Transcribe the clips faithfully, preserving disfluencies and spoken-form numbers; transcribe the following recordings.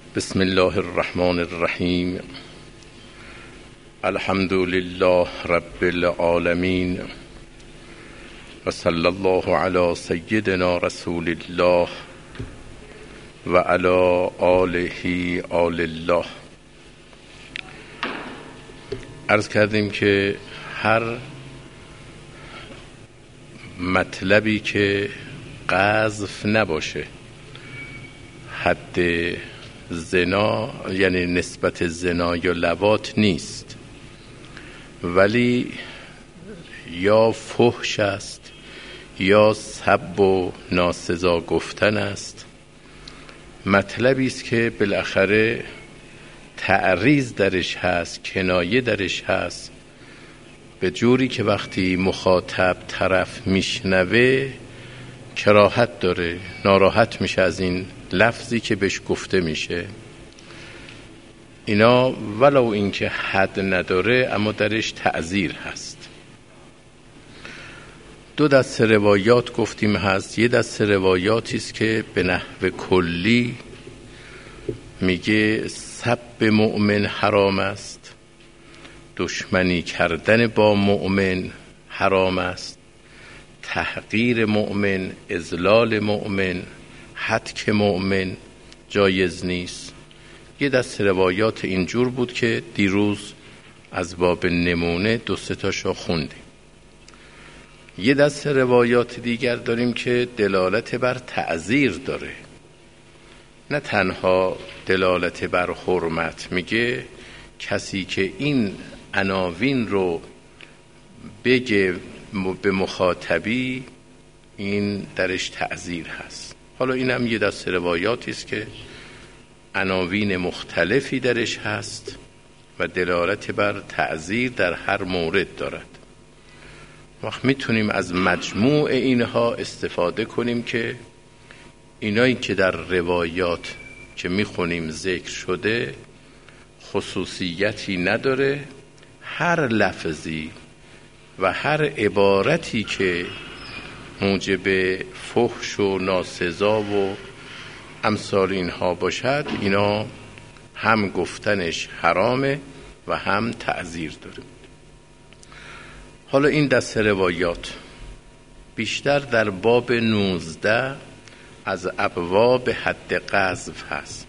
بسم الله الرحمن الرحیم. الحمد لله رب العالمین و صلی الله علی سیدنا رسول الله و علی آله آل الله. عرض کردیم که هر مطلبی که قذف نباشه، حد زنا یعنی نسبت زنا یا لواط نیست، ولی یا فحش است یا سب و ناسزا گفتن است، مطلبی است که بالاخره تعریض درش هست، کنایه درش هست، به جوری که وقتی مخاطب طرف میشنوه کراهت داره، ناراحت میشه از این لفظی که بهش گفته میشه. اینا ولو اینکه حد نداره اما درش تعزیر هست. دو دسته روایات گفتیم هست. یه دسته روایاتی است که به نحو کلی میگه سب مؤمن حرام است، دشمنی کردن با مؤمن حرام است، تحقیر مؤمن، اذلال مؤمن، هتک مؤمن جایز نیست. یه دست روایات اینجور بود که دیروز از باب نمونه دو سه تاشو خوندیم. یه دست روایات دیگر داریم که دلالت بر تعزیر داره، نه تنها دلالت بر حرمت. میگه کسی که این عناوین رو بگه به مخاطبی، این درش تعزیر هست. حالا این هم یه دست روایاتی است که عناوین مختلفی درش هست و دلالت بر تعزیر در هر مورد دارد. وقت میتونیم از مجموع اینها استفاده کنیم که اینایی که در روایات که میخونیم ذکر شده خصوصیتی نداره، هر لفظی و هر عبارتی که موجب فحش و ناسزا و امثال اینها باشد، اینا هم گفتنش حرامه و هم تعزیر داره. حالا این دسته روایات بیشتر در باب نوزده از ابواب حد قذف هست.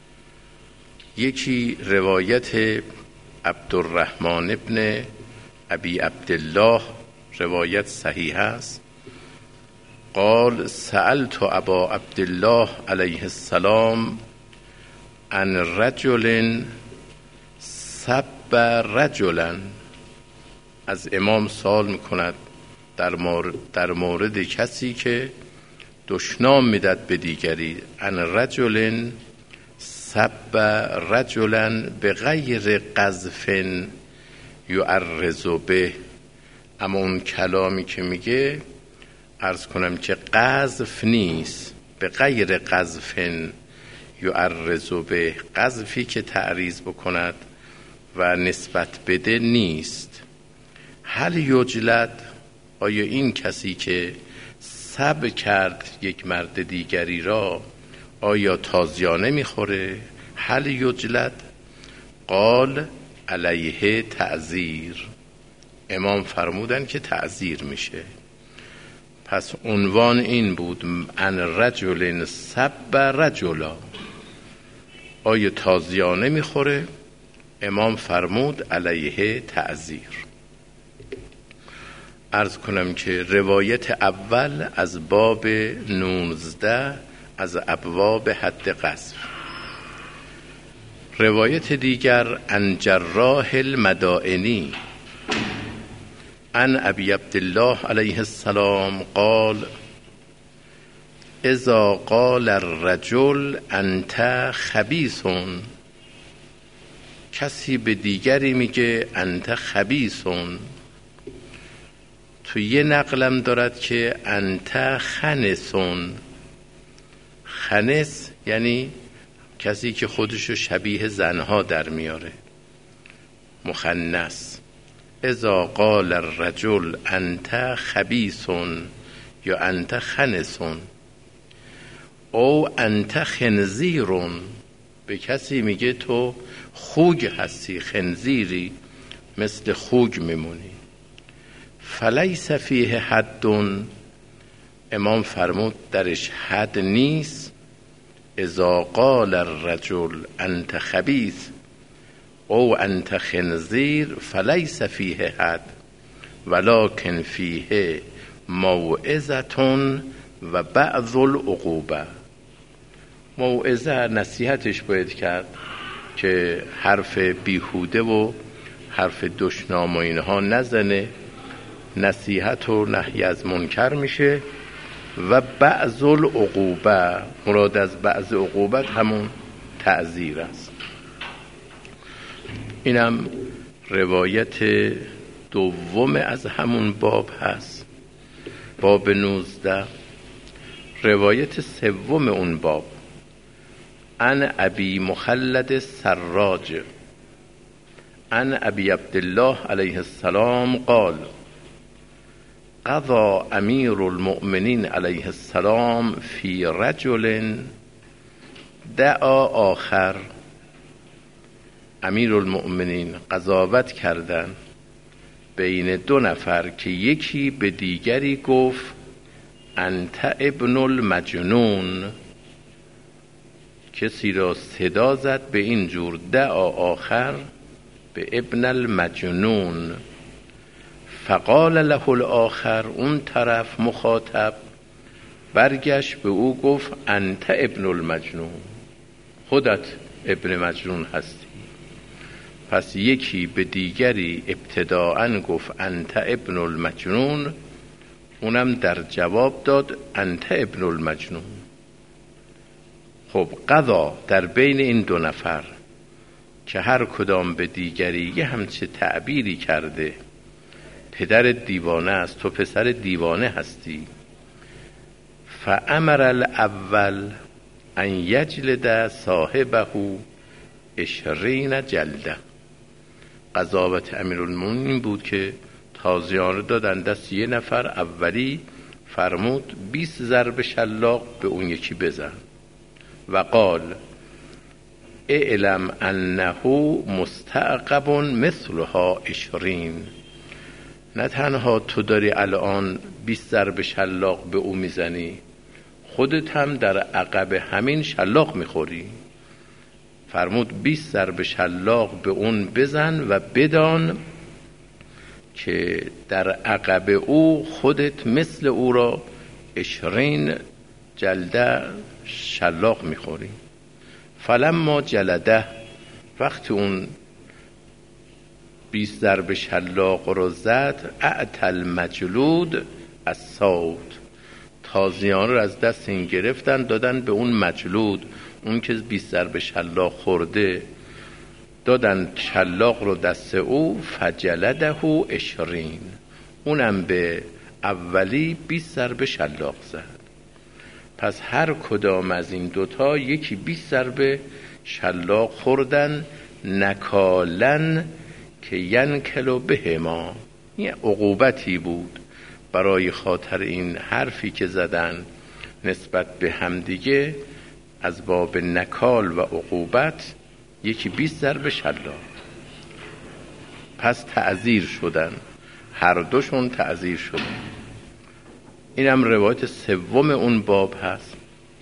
یکی روایت عبدالرحمن ابن ابی عبدالله، روایت صحیح است. قال سألت ابا عبدالله علیه السلام عن رجل سب رجلا. از امام سوال میکند در مورد, در مورد کسی که دشنام میداد به دیگری. عن رجل سب رجلا به غیر قذف یعرض به. اما اون کلامی که میگه عرض کنم که قذف نیست، به غیر قذف یعرض به، قذفی که تعریض بکند و نسبت بده نیست. هل یجلد، آیا این کسی که سب کرد یک مرد دیگری را آیا تازیانه میخوره؟ هل یجلد؟ قال علیه تعزیر. امام فرمودن که تعزیر میشه. پس عنوان این بود ان رجل سب رجلا، آیا تازیانه میخوره؟ امام فرمود علیه تعزیر. عرض کنم که روایت اول از باب نوزده از ابواب حد قذف. روایت دیگر عن جراح المدائنی عن ابی عبدالله علیه السلام قال اذا قال الرجل انت خبیث، کسی به دیگری میگه انت خبیث، تو یه نقلم دارد که انت خنث. خنث یعنی کسی که خودشو شبیه زنها در میاره، مخنث. اذا قال الرجل انت خبیث یا انت خنث او انت خنزیر، به کسی میگه تو خوک هستی، خنزیری، مثل خوک میمونی. فلیس فیه حد، امام فرمود درش حد نیست. اذا قال الرجل انت خبیث او انت خنزیر فلیس فیه حد ولکن فیه موعظة و بعض العقوبه. موعظه نصیحتش باید کرد که حرف بیهوده و حرف دشنام و اینها نزنه، نصیحت و نهی از منکر میشه. و بعض العقوبه، مراد از بعض عقوبت همون تعزیر است. اینم روایت دوم از همون باب هست، باب نوزده. روایت سوم اون باب عن ابی مخلد سراج عن ابی عبدالله علیه السلام قال قضى امیر المؤمنین علیه السلام فی رجل دعا آخر. امیر المؤمنین قضاوت کردن بین دو نفر که یکی به دیگری گفت انت ابن المجنون، کسی را صدا زد به این جور دعا آخر به ابن المجنون. فقال له الاخر، اون طرف مخاطب برگشت به او گفت انت ابن المجنون، خودت ابن مجنون هستی. پس یکی به دیگری ابتداءً گفت انت ابن المجنون، اونم در جواب داد انت ابن المجنون. خب قضا در بین این دو نفر که هر کدام به دیگری یه همچه تعبیری کرده، پدر دیوانه است، تو پسر دیوانه هستی. فامر الاول ان یجلد صاحبه عشرین جلده. قضاوت امیرالمومنین بود که تازیان رو دادن دست یه نفر، اولی فرمود بیست ضرب شلاق به اون یکی بزن. و قال اعلم انه مستعقب مثلها عشرین، نه تنها تو داری الان بیست ضرب شلاق به او میزنی، خودت هم در عقب همین شلاق میخوری. فرمود بیست ضرب شلاق به اون بزن و بدان که در عقب او خودت مثل او را عشرین جلده شلاق میخوری. فلما جلده، وقتی اون بیست ضرب شلاق رو زد، اعتل مجلود از صوت، تازیان رو از دست این گرفتن دادن به اون مجلود، اون که بیست ضرب شلاق خورده، دادن شلاق رو دست او. فجلده عشرین، اونم به اولی بیست ضرب شلاق زد. پس هر کدام از این دوتا یکی بیست ضرب شلاق خوردن، نکالن که ینکلو به ما، یه عقوبتی بود برای خاطر این حرفی که زدن نسبت به همدیگه، از باب نکال و عقوبت یکی بیست ضرب شلاق. پس تعزیر شدن، هر دوشون تعزیر شدن. اینم روایت سوم اون باب هست.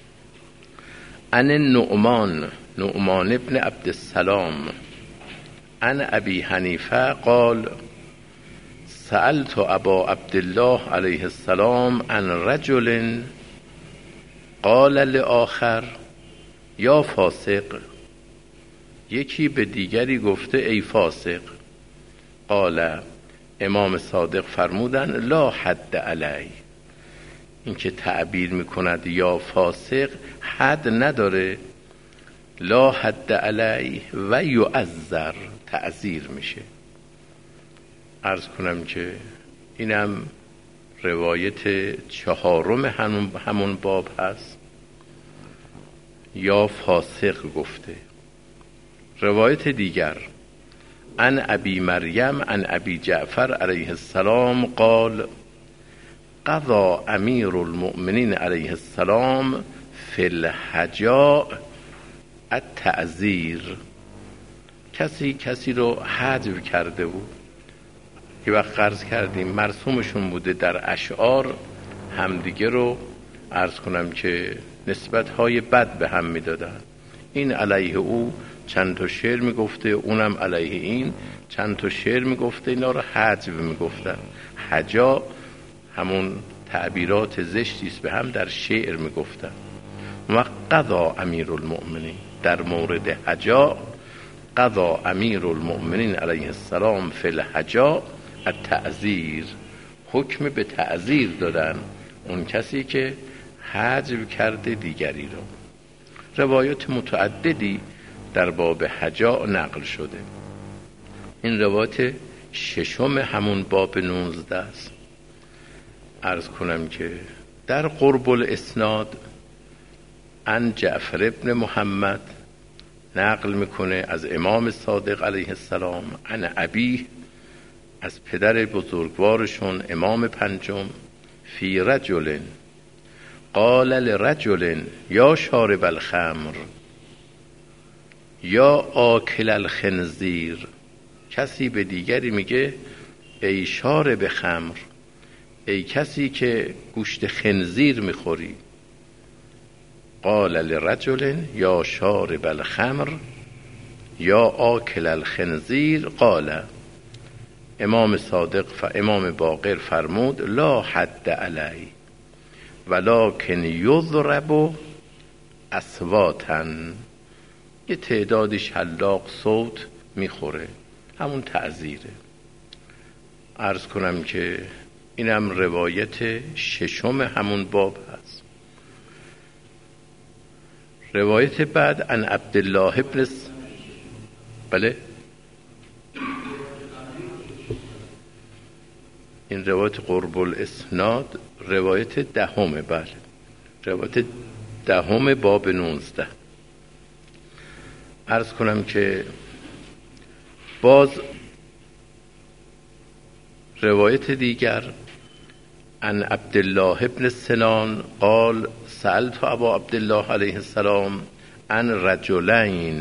عن نعمان نعمان ابن عبدالسلام عن ابی حنیفه قال سألت ابا عبدالله علیه السلام عن رجل قال لآخر یا فاسق، یکی به دیگری گفته ای فاسق. قال، امام صادق فرمودن لا حد علی، این که تعبیر میکند یا فاسق حد نداره، لا حد علی و یعذر، تعذیر میشه. عرض کنم که اینم روایت چهارم همون, همون باب هست، یا فاسق گفته. روایت دیگر عن ابی مریم عن ابی جعفر علیه السلام قال قضى امیر المؤمنین علیه السلام فی الحجاء التعذیر، کسی کسی رو حذف کرده بود. یه وقت عرض کردیم مرسومشون بوده در اشعار همدیگه رو عرض کنم که نسبت‌های بد به هم میدادن. این علیه او چند تا شعر میگفته، اونم علیه این چند تا شعر میگفته، اینا رو حذف میگفتن. حجا همون تعبیرات زشتی است به هم در شعر میگفتن. و قضا امیرالمؤمنین، در مورد حجا قضا امیرالمؤمنین علیه السلام فی الحجا التعذیر، حکم به تعذیر دادن اون کسی که حذف کرده دیگری رو. روایات متعددی در باب حجا نقل شده. این روایت ششم همون باب نوزده است. عرض کنم که در قرب الاسناد عن جعفر ابن محمد نقل میکنه از امام صادق علیه السلام، عن ابیه، از پدر بزرگوارشون امام پنجم، فی رجل قال لرجل یا شارب الخمر یا آکل الخنزیر، کسی به دیگری میگه ای شارب خمر، ای کسی که گوشت خنزیر میخوری. قال لرجل یا شارب الخمر یا آکل الخنزیر قال، امام صادق و امام باقر فرمود لا حد علی ولکن یضرب اصواتا، یه تعدادی شلاق صوت میخوره، همون تعذیره. عرض کنم که اینم روایت ششم همون باب هست. روایت بعد عن عبدالله ابن س... بله این روایت قرب الاسناد روایت دهمه، بله روایت دهم باب نوزده. عرض کنم که باز روایت دیگر عن عبدالله ابن سنان قال سألت ابا عبدالله علیه السلام عن رجلین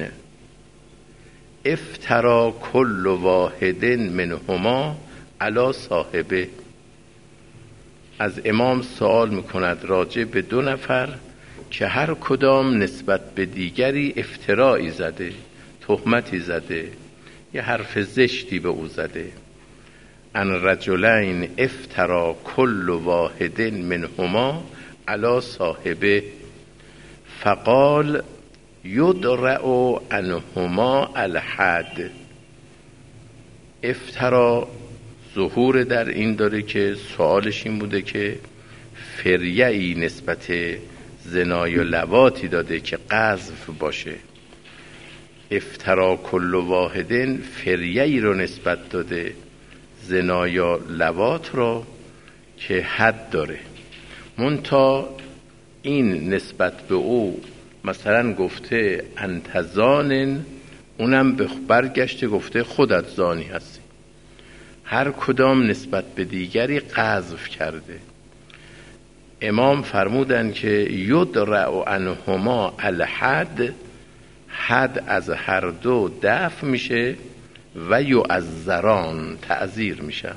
افترا کل واحد منهما علی صاحبه، از امام سوال میکند راجع به دو نفر که هر کدام نسبت به دیگری افترایی زده، تهمتی زده، یه حرف زشتی به او زده. ان رجلین افترا کل واحد منهما علی صاحبه فقال یدرع عنهما الحد. افترا ظهور در این داره که سوالش این بوده که فریعی نسبت زنای و لواتی داده که قذف باشه. افترا کل واحدن فریعی رو نسبت داده، زنای و لوات رو که حد داره. منتها این نسبت به او مثلا گفته انت زانن، اونم برگشته گفته خودت زانی هستی. هر کدام نسبت به دیگری قذف کرده. امام فرمودن که یدرع عنهما الحد، حد از هر دو دفع میشه و یعذران، تعذیر میشن.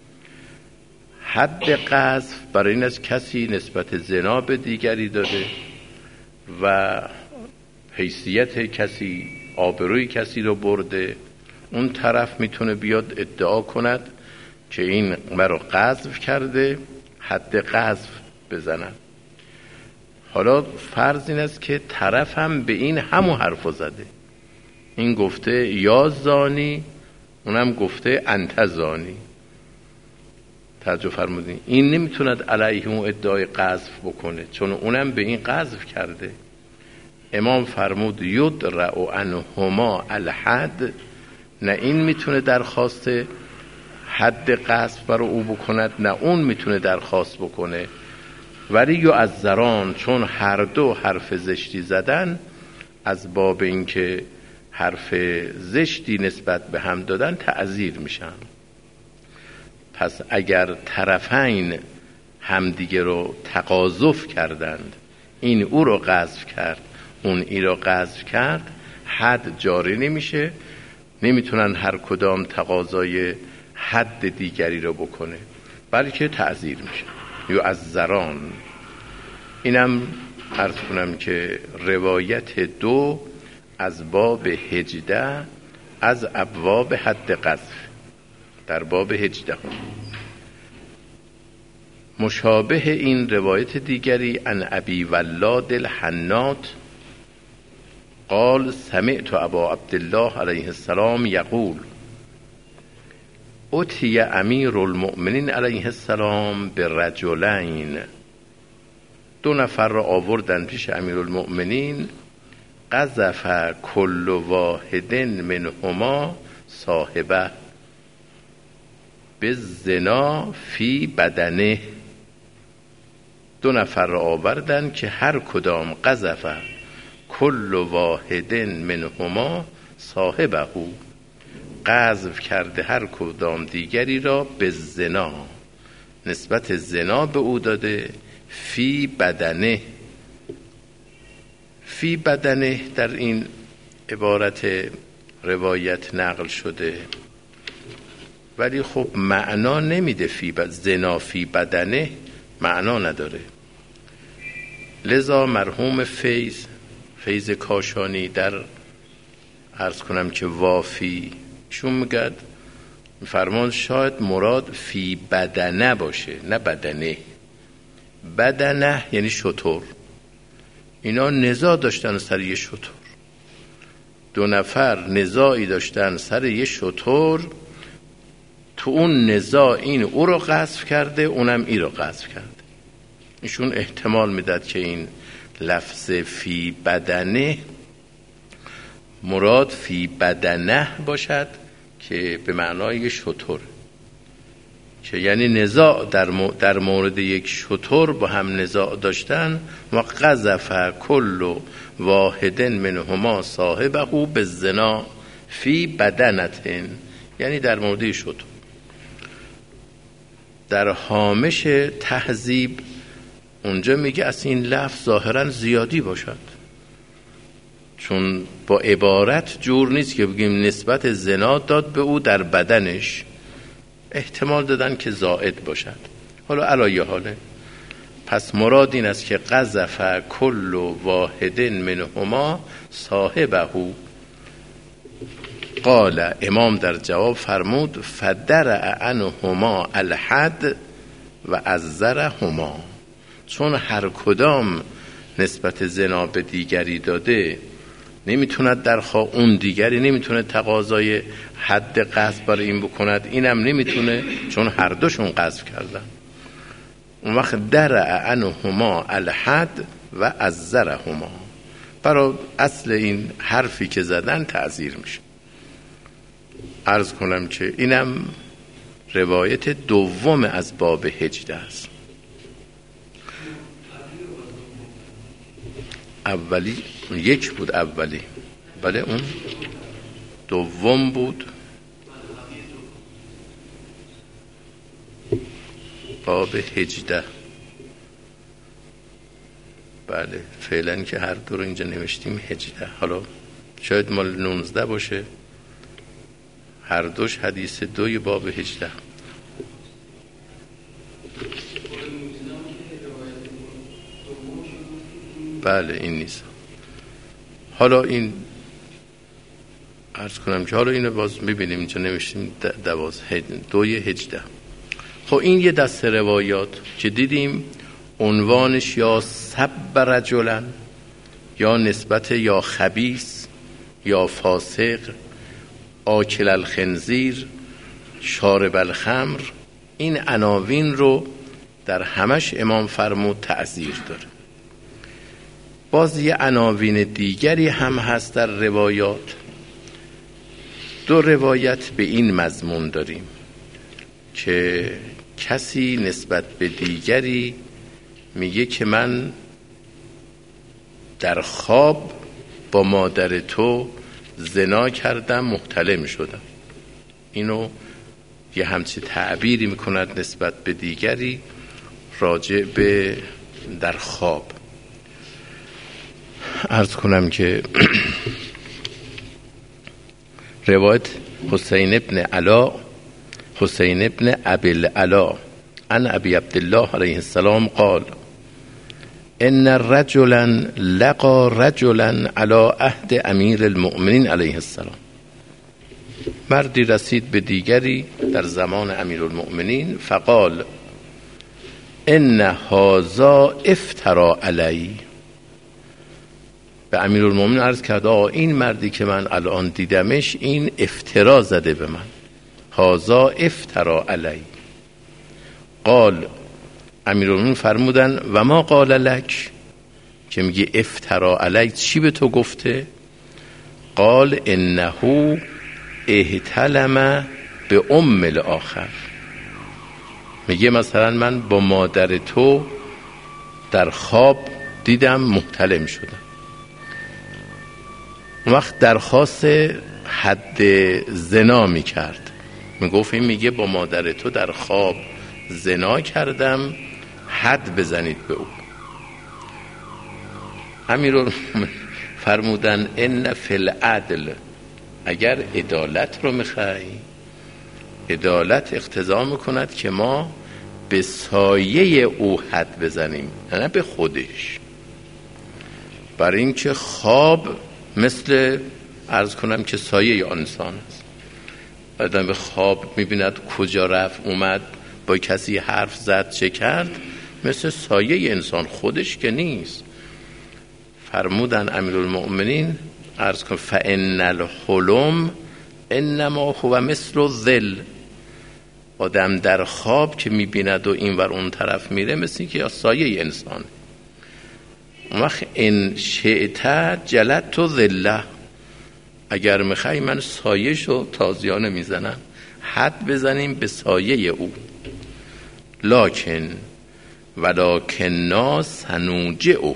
حد قذف برای این از کسی نسبت زنا به دیگری داده و حیثیت کسی، آبروی کسی رو برده، اون طرف میتونه بیاد ادعا کند که این مرا قذف کرده، حد قذف بزنن. حالا فرض این است که طرف هم به این همون حرفو زده، این گفته یا زانی، اونم گفته انت زانی. توجه فرمودین؟ این نمیتوند علیه اون ادعای قذف بکنه چون اونم به این قذف کرده. امام فرمود یدرع عنهما الحد، نه این میتونه درخواست حد قذف برای او بکند نه اون میتونه درخواست بکنه. ولی یعذران، چون هر دو حرف زشتی زدن، از باب اینکه حرف زشتی نسبت به هم دادن تعذیر میشن. پس اگر طرفین همدیگه رو تقاذف کردند، این او رو قذف کرد، اون ای را قذف کرد، حد جاری نمیشه، نمیتونن هر کدام تقاضای حد دیگری را بکنه، بلکه تعزیر میشه. یعذران. اینم عرض کنم که روایت دو از باب هجده از ابواب حد قذف در باب هجده. مشابه این روایت دیگری عن ابی ولاد الحنات قال سمعت ابا عبدالله علیه السلام یقول اتی امیر المؤمنین علیه السلام به رجلین، دو نفر را آوردن پیش امیر المؤمنین، قذف کل واحد منهما صاحبه به زنا فی بدنه. دو نفر را آوردن که هر کدام قذف کل واحد منهما صاحبه، قذف کرده هر کدام دیگری را به زنا، نسبت زنا به او داده، فی بدنه. فی بدنه در این عبارت روایت نقل شده، ولی خب معنا نمیده. فی بد... زنا فی بدنه معنا نداره. لذا مرحوم فیض فیض کاشانی در عرض کنم که وافی شون میگد فرمان شاید مراد فی بدنه باشه، نه بدنه. بدنه یعنی شتر. اینا نزاع داشتن سر یه شتر، دو نفر نزاعی داشتن سر یه شتر، تو اون نزاع این او رو قذف کرده، اونم ای رو قذف کرده. ایشون احتمال میداد که این لفظ فی بدنه مراد فی بدنه باشد که به معنای شتر، که یعنی نزاع در, در مورد یک شتر با هم نزاع داشتن. و قذف کل واحد منهما صاحبه بالزنا فی بدنتن، یعنی در مورد شتر. در هامش تهذیب اونجا میگه از این لفظ ظاهرا زیادی باشد، چون با عبارت جور نیست که بگیم نسبت زنا داد به او در بدنش، احتمال دادن که زائد باشد. حالا علایه حاله، پس مراد این است که قذف کل واحد منهما صاحبه. قال امام در جواب فرمود فدرع عنهما الحد و عذرهما، چون هر کدام نسبت زنا به دیگری داده، نمیتوند درخواه اون دیگری نمیتونه تقاضای حد قذف برای این بکند، اینم نمیتونه چون هر دوشون قذف کردن. اون وقت درع عنهما الحد و عذرهما، برای اصل این حرفی که زدن تعزیر میشه. عرض کنم که اینم روایت دوم از باب هجده است. اولی یک بود، اولی بله اون دوم بود. باب هجده بله، فعلا که هر دو رو اینجا نوشتیم هجده، حالا شاید مال نونزده باشه، هر دوش حدیث دوی باب هجده. بله این نیست. حالا این عرض کنم که حالا اینو باز میبینیم اینجا نوشتیم دوازده دوی هجده. خب این یه دست روایات که دیدیم عنوانش یا سب رجلن، یا نسبت یا خبیث یا فاسق، آکل الخنزیر، شارب الخمر، این عناوین رو در همش امام فرمود تعزیر داره. باز یه عناوین دیگری هم هست در روایات. دو روایت به این مضمون داریم که کسی نسبت به دیگری میگه که من در خواب با مادر تو زنا کردم، محتلم شدم. اینو یه همچی تعبیری میکند نسبت به دیگری راجع به در خواب. عرض کنم که روایت حسین ابن علا حسین ابن ابی العلا عن ابی عبدالله علیه السلام قال ان رجلا لقى رجلا على عهد امیر المؤمنین علیه السلام. مردی رسید به دیگری در زمان امیر المؤمنین فقال ان هذا افترا علی. به امیر المؤمنین عرض کرد آقا این مردی که من الان دیدمش این افترا زده به من. هذا افترا علی. قال امیر المؤمنین فرمودن و ما قال لک، که میگه افترا علی چی به تو گفته؟ قال انه احتلم به ام الاخر. میگه مثلا من با مادر تو در خواب دیدم محتلم شدم. اون وقت درخواست حد زنا میکرد، میگفت این میگه با مادر تو در خواب زنا کردم، حد بزنید به او. امیر فرمودن ان فی العدل، اگر عدالت رو میخوای، عدالت اقتضا میکند که ما به سایه او حد بزنیم نه به خودش. برای اینکه خواب مثل عرض کنم که سایه آن انسان است. آدم به خواب میبیند کجا رفت اومد، با کسی حرف زد چه کرد، مثل سایه انسان، خودش که نیست. فرمودن امیرالمؤمنین عرض کن فان الحلم انما هو مثل الظل. آدم در خواب که میبیند و این ور اون طرف میره مثل که سایه انسان. اون وقت ان شئت جلدت ظله، اگر میخوای من سایه‌شو تازیانه میزنم، حد بزنیم به سایه او. لکن ولکن سنوجعه،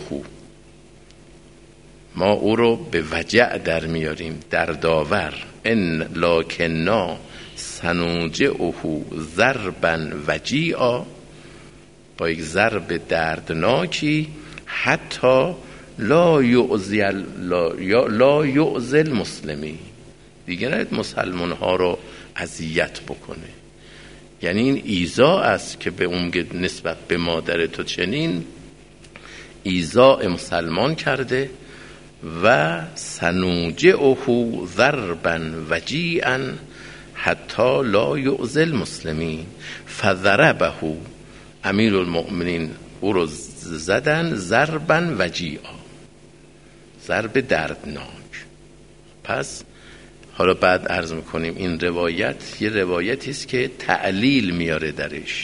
ما او رو به وجع در میاریم، در داور. ان لکن سنوجعه ضربا وجیعا، با یک ضرب دردناکی، حتی لا یؤذی لا یؤذی المسلمین، دیگه نهید مسلمان ها رو اذیت بکنه. یعنی این ایذا است که به اون نسبت به مادر تو چنین ایذا مسلمان کرده. و سنوجعه ضربا وجیعا حتی لا یؤذی المسلمین. فضربه، امیر المؤمنین او رو زدن ضربا وجیعا، ضرب دردناک. پس حالا بعد عرض میکنیم این روایت یه روایتی است که تعلیل میاره درش.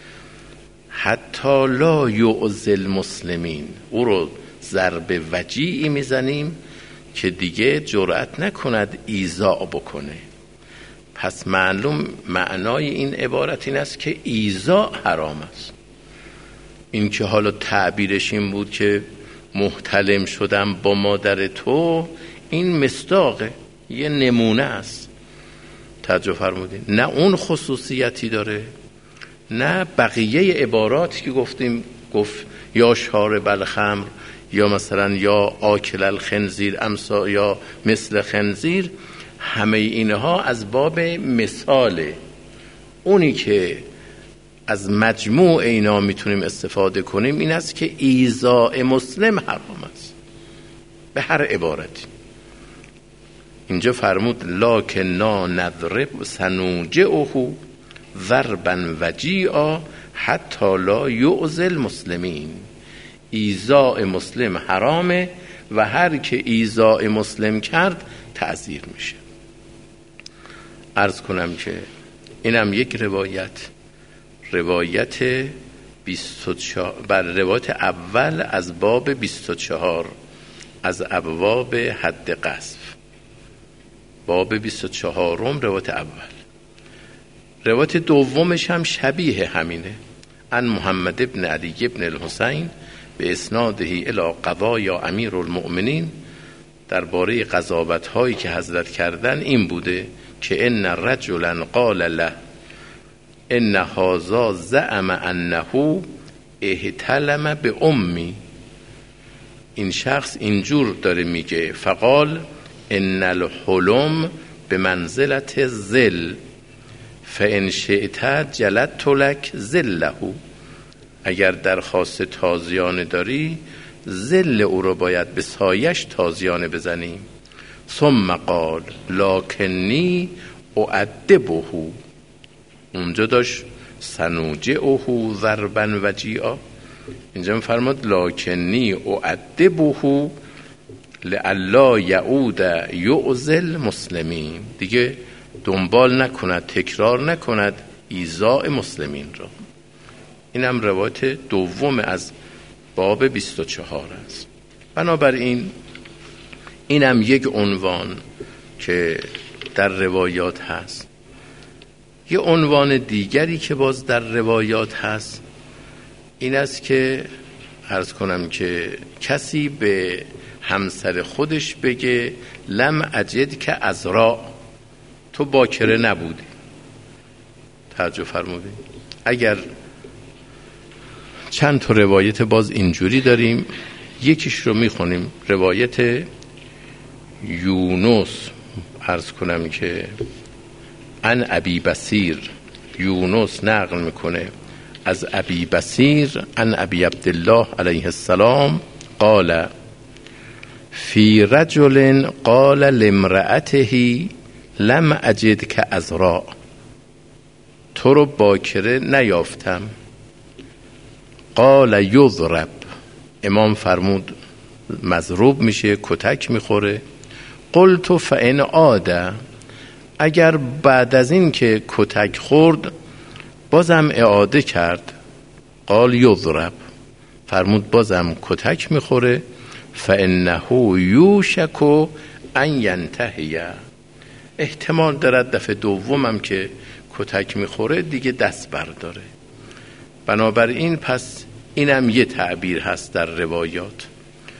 حتی لا یؤذی المسلمین، او رو ضرب وجیعی میزنیم که دیگه جرأت نکند ایذا بکنه. پس معلوم معنای این عبارت این است که ایذا حرام است. این که حالا تعبیرش این بود که محتلم شدم با مادر تو، این مصداقه، یه نمونه است. توجه فرمودین؟ نه اون خصوصیتی داره، نه بقیه عبارات که گفتیم، گفت یا شارب الخمر، یا مثلا یا آکل الخنزیر امسا، یا مثل خنزیر، همه اینها از باب مثاله. اونی که از مجموع اینا میتونیم استفاده کنیم این است که ایذاء مسلم حرام است به هر عبارتی. اینجا فرمود لکنا نضرب سنوجعه ضربا وجیعا حتی لا یؤذی المسلمین. ایذاء مسلم حرامه و هر که ایذاء مسلم کرد تعزیر میشه. عرض کنم که اینم یک روایت، روایت بیست و چهار، بر روایت اول از باب بیست و چهار از ابواب حد قذف، باب بیست و چهارم روایت اول. روایت دومش هم شبیه همینه. ان محمد ابن علی ابن الحسین به اسناده الی قضایا امیر المؤمنین، درباره قضاوت هایی که حضرت کردن این بوده که ان رجلا قال له ان هذا زعم انه احتلم به امی. این شخص اینجور داره میگه فقال ان الحلم به منزلت ذل فان شئت جلدت لک ذله، اگر درخواست تازیانه داری ذل او رو باید به سایش تازیانه بزنیم. ثم قال لکنی اعدبه، اونجا داشت سنوجعه ضربا وجیعا، اینجا میفرماد لکنی اعدبه لئلا یعود یعزل مسلمین، دیگه دنبال نکند، تکرار نکند ایذاء مسلمین را. اینم روایت دوم از باب بیست و چهار است. بنابراین اینم یک عنوان که در روایات هست. یه عنوان دیگری که باز در روایات هست این است که عرض کنم که کسی به همسر خودش بگه لم اجد که عذرا، تو باکره نبودی. توجه فرمودید. اگر چند تا روایت باز اینجوری داریم، یکیش رو میخونیم، روایت یونس عرض کنم که عن ابی بصیر، یونس نقل میکنه از ابی بصیر عن ابی عبدالله علیه السلام قال فی رجل قال لامرأته لم اجد که عذرا، تو رو باکره نیافتم. قال یضرب، امام فرمود مضروب میشه، کتک میخوره. قلت فان عاد، اگر بعد از این که کتک خورد بازم اعاده کرد. قال یضرب، فرمود بازم کتک میخوره. فانه یوشک ان ینتهی، احتمال دارد دفعه دومم که کتک میخوره دیگه دست برداره. بنابراین پس اینم یه تعبیر هست در روایات.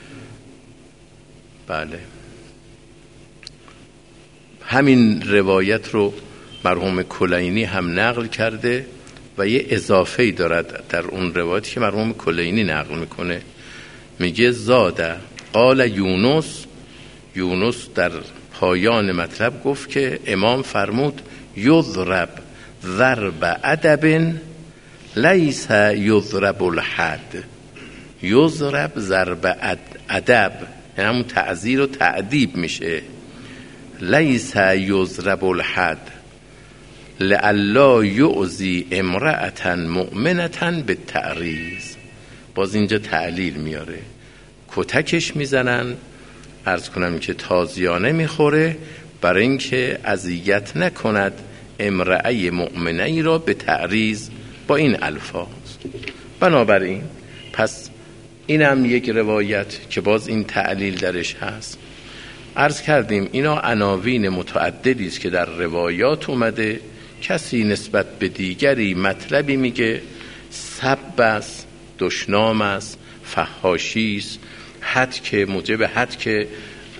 بله، همین روایت رو مرحوم کلینی هم نقل کرده و یه اضافه‌ای دارد در اون روایتی که مرحوم کلینی نقل میکنه، میگه زاده قال یونس، یونس در پایان مطلب گفت که امام فرمود یضرب ضرب ادب لیس یضرب الحد، یضرب ضرب ادب یعنی همون تعزیر و تعذیب میشه. لیس یضرب الحد لئلا یؤذی امرأة مؤمنة بالتعریض، باز اینجا تعلیل میاره، کتکش میزنن عرض کنم که تازیانه میخوره برای اینکه اذیت نکند امرأه مؤمنه ای را به تعریض با این الفاظ. بنابراین پس اینم یک روایت که باز این تعلیل درش هست. عرض کردیم اینا عناوین متعددی است که در روایات اومده. کسی نسبت به دیگری مطلبی میگه، سب است، دشنام است، فحاشی است، حد که موجب حد که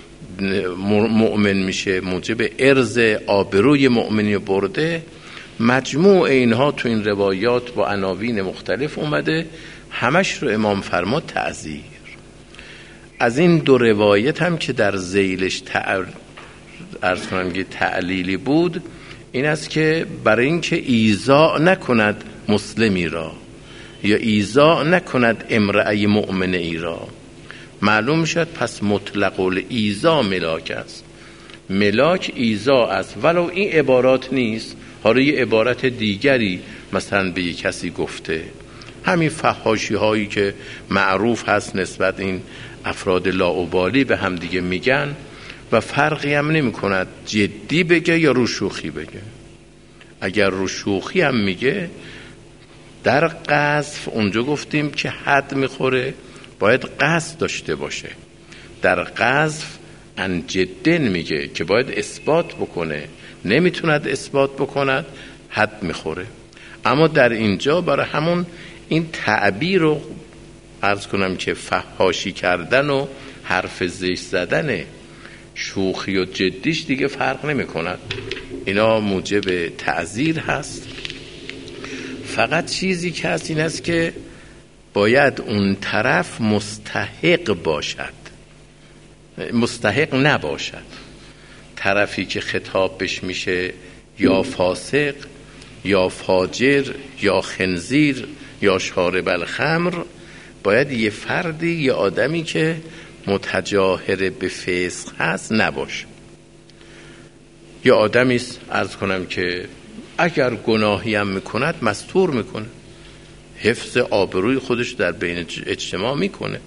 مؤمن میشه، موجب ارز آبروی مؤمنی برده. مجموع اینها تو این روایات با عناوین مختلف اومده، همش رو امام فرمود تعزیر. از این دو روایت هم که در ذیلش تع... عرض کنم که تعلیلی بود، این است که برای اینکه ایذا نکند مسلمی را یا ایذا نکند امرأه مؤمنه ای را، معلوم شد پس مطلق الایذا ملاک است. ملاک ایذا است، ولو این عبارات نیست، حالا یه عبارت دیگری مثلا به یک کسی گفته. همین فحاشی هایی که معروف هست نسبت این افراد لاابالی به هم دیگه میگن و فرقی هم نمی کند جدی بگه یا رو شوخی بگه. اگر رو شوخی هم میگه در قذف اونجا گفتیم که حد میخوره، باید قصد داشته باشه. در قذف ان جدن میگه که باید اثبات بکنه، نمیتوند اثبات بکند، حد میخوره. اما در اینجا برای همون این تعبیر رو عرض کنم که فحاشی کردن و حرف زشت زدن، شوخی و جدیش دیگه فرق نمی کند، اینا موجب تعزیر هست. فقط چیزی که هست این است که باید اون طرف مستحق باشد، مستحق نباشد. طرفی که خطاب بش میشه یا فاسق یا فاجر یا خنزیر یا شارب الخمر، باید یه فردی، یه آدمی که متجاهر به فسق هست نباشه. یه آدمی است عرض کنم که اگر گناهی هم میکند مستور میکنه، حفظ آبروی خودش در بین اجتماع میکنه.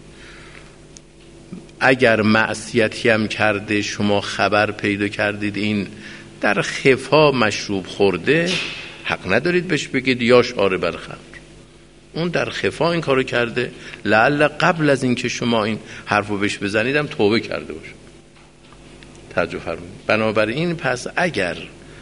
اگر معصیتی هم کرده شما خبر پیدا کردید این در خفا مشروب خورده، حق ندارید بهش بگید یا شارب الخمر. اون در خفا این کارو کرده، لعل قبل از این که شما این حرفو بهش بزنیدم توبه کرده باشه. توجه فرمایید. بنابراین پس اگر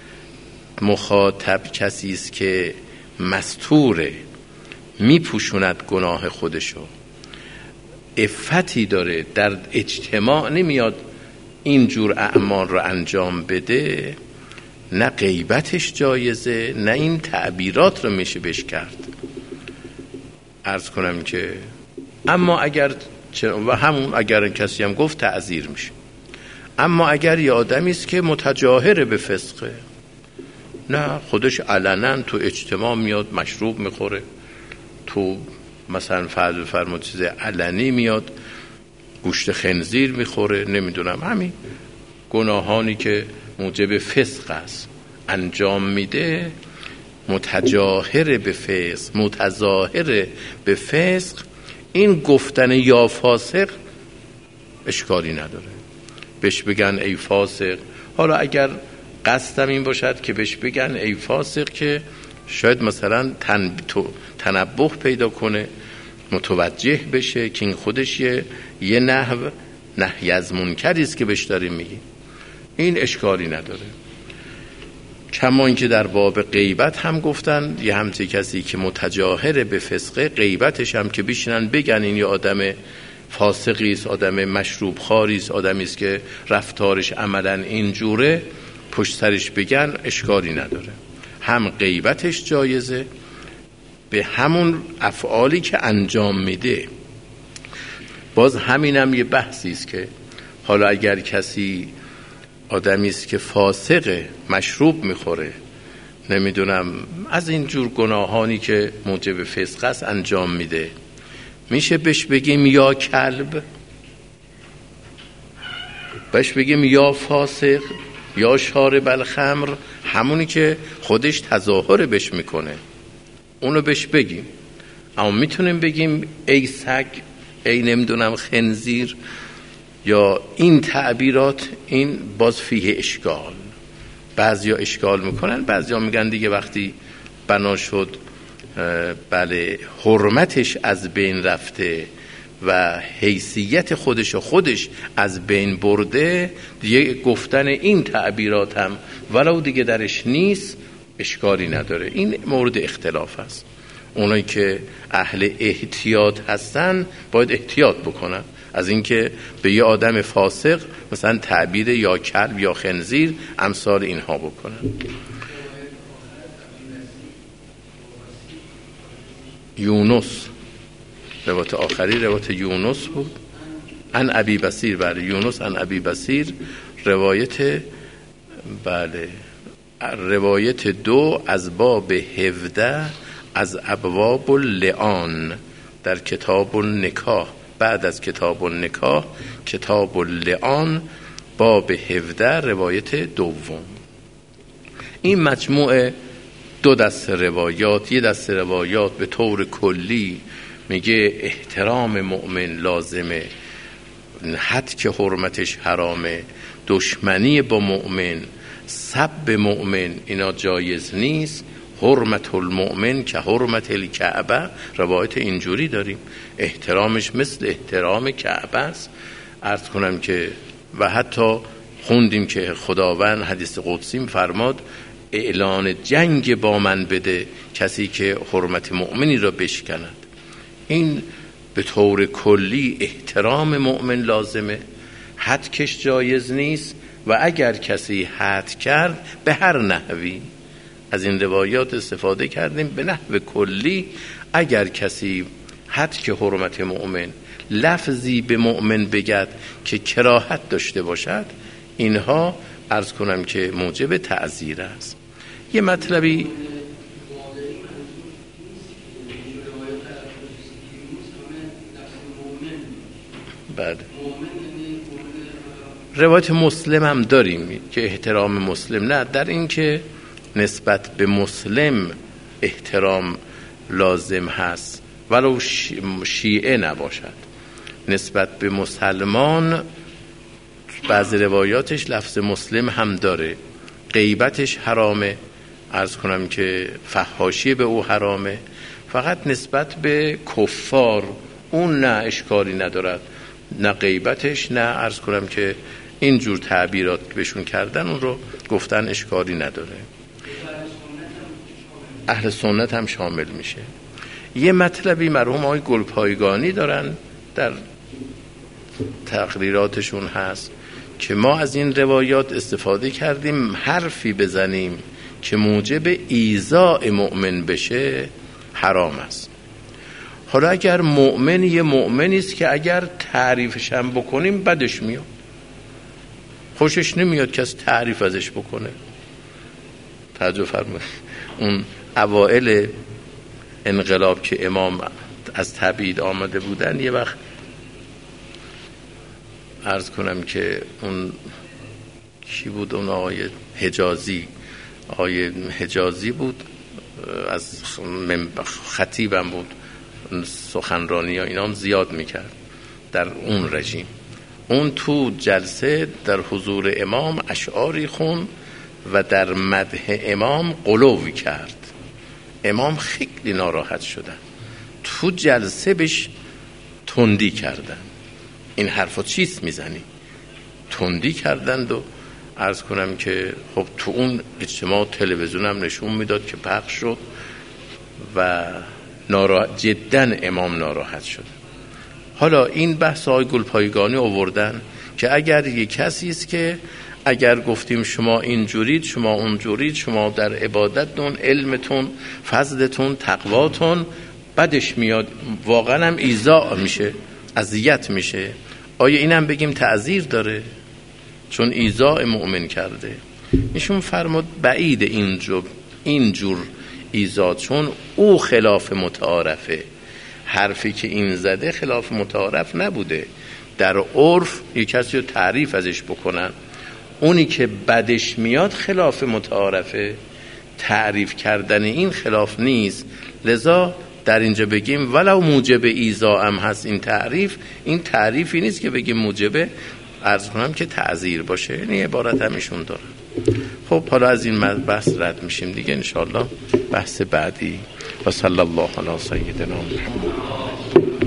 مخاطب کسی است که مستوره، میپوشوند گناه خودشو، عفتی داره، در اجتماع نمیاد اینجور اعمال رو انجام بده، نه غیبتش جایزه نه این تعبیرات رو میشه بهش کرد. عرض کنم که اما اگر و همون اگر کسی هم گفت تعذیر میشه. اما اگر یه آدمی است که متجاهر به فسقه، نه خودش علنا تو اجتماع میاد مشروب میخوره، تو مثلا فرض فرمود چیز علنی میاد گوشت خنزیر میخوره، نمیدونم همین گناهانی که موجب فسق است انجام میده، متجاهر به فسق، متظاهر به فسق، این گفتن یا فاسق اشکالی نداره. بهش بگن ای فاسق. حالا اگر قصدم این باشد که بهش بگن ای فاسق که شاید مثلا تن... تنبه پیدا کنه، متوجه بشه که این خودش یه, یه نحو نهی از منکری است که بهش داریم میگیم، این اشکالی نداره. کما اینکه در باب غیبت هم گفتن یه همچه کسی که متجاهر به فسقه، غیبتش هم که بشینن بگن این یه آدم فاسقی است، آدم مشروب خواری است، آدمی است که رفتارش عملا اینجوره، پشت سرش بگن اشکالی نداره. هم غیبتش جایزه به همون افعالی که انجام میده. باز همینم یه بحثی است که حالا اگر کسی آدمی است که فاسقه، مشروب میخوره، نمیدونم از این جور گناهانی که موجب فسق است انجام میده، میشه بهش بگیم یا کلب، بهش بگیم یا فاسق یا شارب الخمر، همونی که خودش تظاهر بهش میکنه اونو بهش بگیم. اما میتونیم بگیم ای سگ، ای نمیدونم خنزیر، یا این تعبیرات، این باز فیه اشکال. بعضیا اشکال میکنن، بعضیا میگن دیگه وقتی بنا شد بله حرمتش از بین رفته و حیثیت خودش و خودش از بین برده، دیگه گفتن این تعبیرات هم ولو دیگه درش نیست اشکالی نداره. این مورد اختلاف است. اونایی که اهل احتیاط هستن باید احتیاط بکنن از اینکه به یه آدم فاسق مثلا تعبیر یا کلب یا خنزیر امثال اینها بکنن. یونس، روایت آخری روایت یونس بود ان ابی بصیر، بله یونس ان ابی بصیر، روایت بله روایت دو از باب هفده از ابواب اللعان در کتاب النکاح، بعد از کتاب النکاح کتاب اللعان باب هفده روایت دوم. این مجموعه دو دست روایات، یه دست روایات به طور کلی میگه احترام مؤمن لازمه، حد که حرمتش حرامه، دشمنی با مؤمن، سب مؤمن اینا جایز نیست، حرمت المؤمن که حرمت الکعبه، روایت اینجوری داریم، احترامش مثل احترام کعبه است. عرض کنم که و حتی خوندیم که خداوند حدیث قدسی فرماد اعلان جنگ با من بده کسی که حرمت مؤمنی را بشکند. این به طور کلی احترام مؤمن لازمه، حد کش جایز نیست و اگر کسی حد کرد به هر نحوی، از این روایات استفاده کردیم، به نحو کلی اگر کسی کراهت که حرمت مؤمن، لفظی به مؤمن بگد که کراهت داشته باشد، اینها عرض کنم که موجب تعزیر است. یه مطلبی بعد روایت مسلم هم داریم که احترام مسلم، نه در این که نسبت به مسلم احترام لازم هست ولو شیعه نباشد. نسبت به مسلمان بعض روایاتش لفظ مسلم هم داره، غیبتش حرامه، عرض کنم که فحاشی به او حرامه. فقط نسبت به کفار اون نه اشکالی ندارد، نه غیبتش، نه عرض کنم که اینجور تعبیرات که بهشون کردن اون رو گفتن اشکالی نداره. اهل سنت هم شامل میشه. یه مطلبی مرحوم آقای گلپایگانی دارن در تقریراتشون هست که ما از این روایات استفاده کردیم حرفی بزنیم که موجب ایذاء مؤمن بشه حرام است. حالا اگر مؤمن یه مؤمنی است که اگر تعریفش هم بکنیم بدش میاد، خوشش نمیاد کس تعریف ازش بکنه. توجه فرمایید اون اوائل انقلاب که امام از تبعید آمده بودن، یه وقت عرض کنم که اون کی بود، اون آقای حجازی، آقای حجازی بود، از خطیبم بود، سخنرانی ها اینا هم زیاد میکرد در اون رژیم. اون تو جلسه در حضور امام اشعاری خون و در مدح امام غلوی کرد. امام خیلی ناراحت شدن، تو جلسه بهش تندی کردن، این حرفا چیست میزنی، تندی کردند. و عرض کنم که خب تو اون اجتماع تلویزیون هم نشون میداد که پخش شد و ناراحت جدا امام ناراحت شد. حالا این بحث های گلپایگانی آوردن که اگر یک کسی است که اگر گفتیم شما اینجورید، شما اونجورید، شما در عبادتتون، علمتون، فضلتون، تقواتون بدش میاد، واقعا هم ایذا میشه، اذیت میشه، آیا اینم بگیم تعذیر داره چون ایذاء مؤمن کرده؟ ایشون فرمود بعید اینجور اینجور ایذا، چون او خلاف متعارفه. حرفی که این زده خلاف متعارف نبوده. در عرف یک کسی رو تعریف ازش بکنن، اونی که بدش میاد خلاف متعارفه، تعریف کردن این خلاف نیست. لذا در اینجا بگیم ولو موجب ایذا هم هست این تعریف، این تعریفی نیست که بگیم موجب عرض کنم که تعذیر باشه. یعنی عبارت همیشون داره. خب حالا از این بحث رد میشیم دیگه انشاءالله بحث بعدی. و صلی الله علی سیدنا محمد.